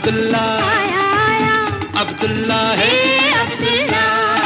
अब्दुल्ला आया आया अब्दुल्ला है अब्दुल्ला।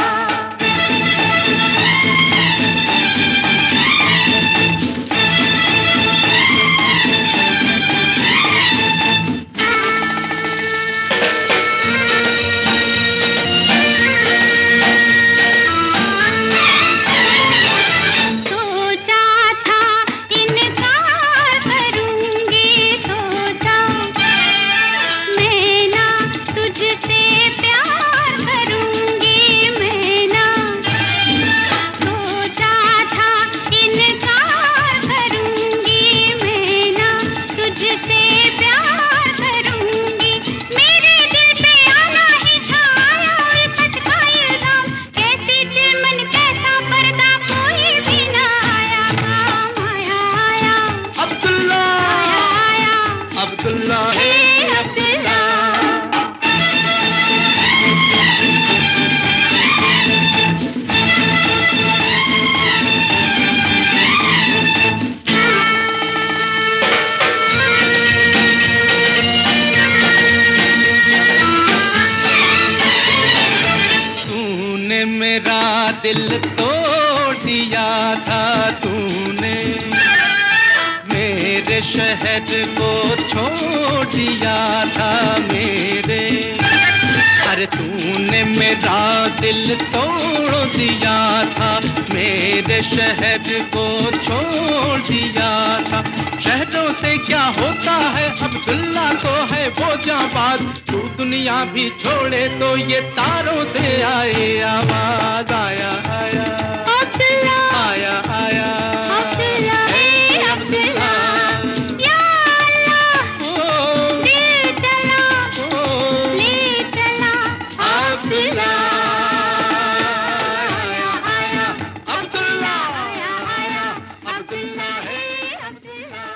अब्दुल्ला है अब्दुल्ला। तूने मेरा दिल तोड़ दिया था, तूने मेरे शहर को छोड़ दिया था मेरे। अरे तूने मेरा दिल तोड़ दिया था, मेरे शहर को छोड़ दिया था। शहरों से क्या होता है, अब्दुल्ला तो है वो जाबाज। तू दुनिया भी छोड़े तो ये तारों से आए आवाज। आया आया अब्दुल्ला आया आया अब्दुल्ला अब्दुल्ला। अब्दुल्ला है अब्दुल्ला।